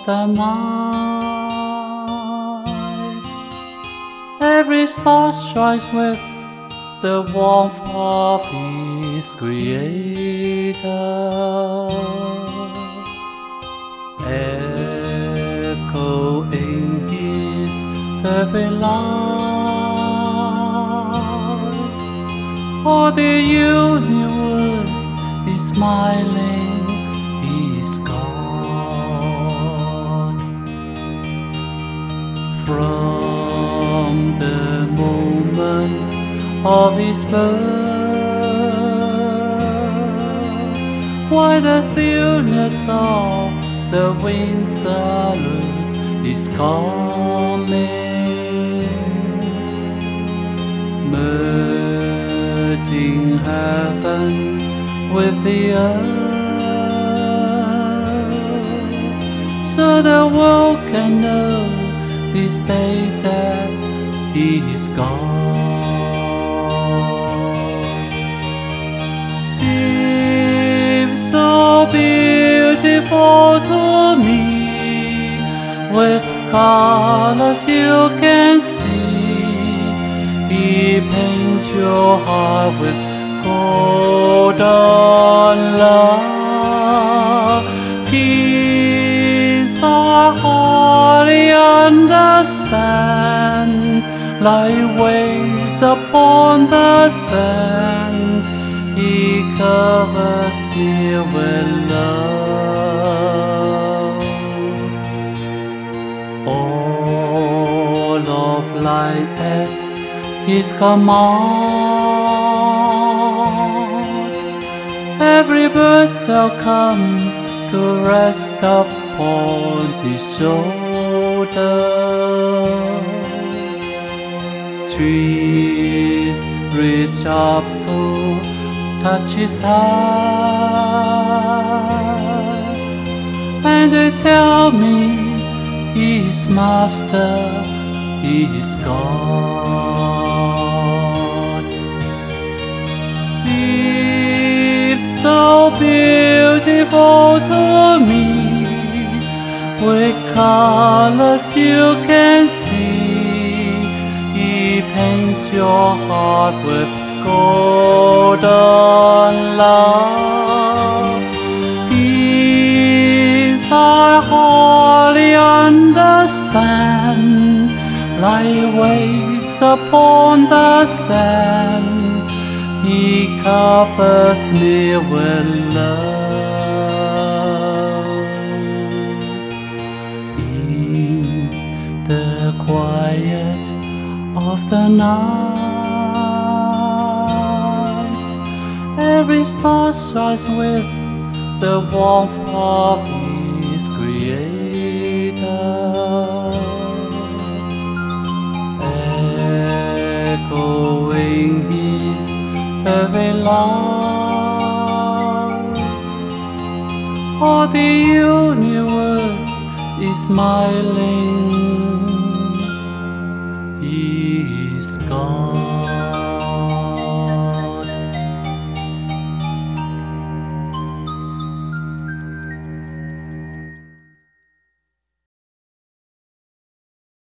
the night. Every star shines with the warmth of His Creator, echoing His perfect light. All the universe is smiling, He is God. From the moment of His birth, while the stillness of the wind salutes His coming, merging heaven with the earth, so the world can know this day that He is God. Seems so beautiful to me, with colors you can see. He paints your heart with golden love. Peace our hardly understand, like waves upon the sand. He covers me with love. All of life at His command, every bird shall come to rest upon His shoulder. Trees reach up to touch His hand, and they tell me He is Master, He is God. Seems so beautiful to me, with colors you can see. He paints your heart with golden love. Peace I hardly understand, like waves upon the sand. He covers me with love. In the quiet of the night, every star shines with the warmth of His Creator, echoing His perfect light. All the universe is smiling,